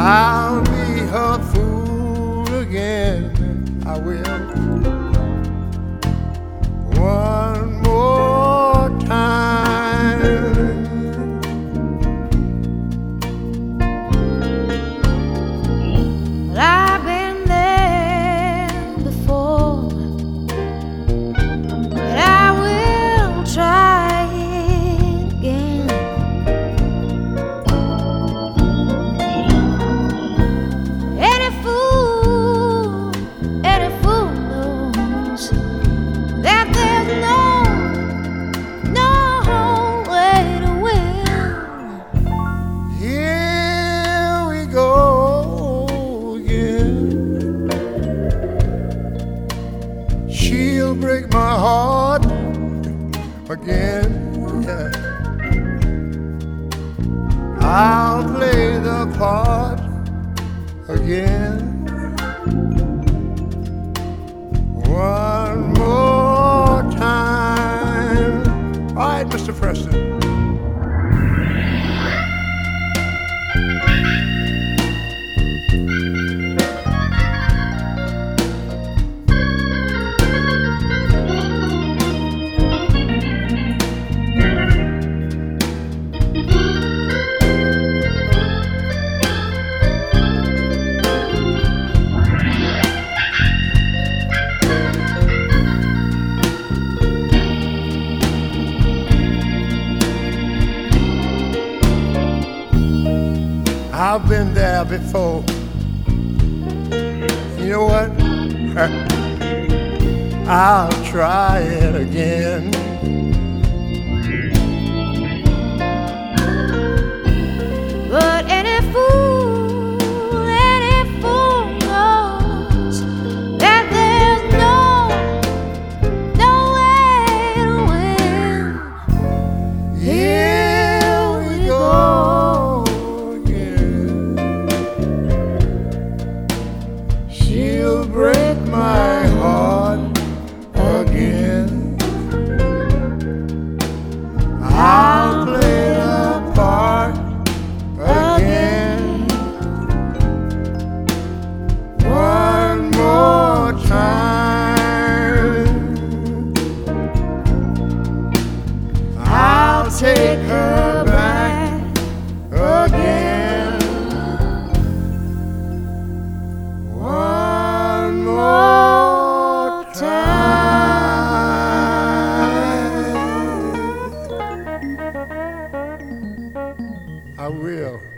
I'll be her fool again. I will. One more time. Well, I've been there before, but I will try it again. Any fool knows that there's no way to win. Here we go again. She'll break my heart again. Yeah. I'll play the part again. One more time. All right, Mr. Preston. I've been there before. You know what? I'll try it again. But any fool knows that there's no way to win. Here we go again. She'll break my heart again. I'll play the part again. One more time. I'll take her back again. One more time. I will.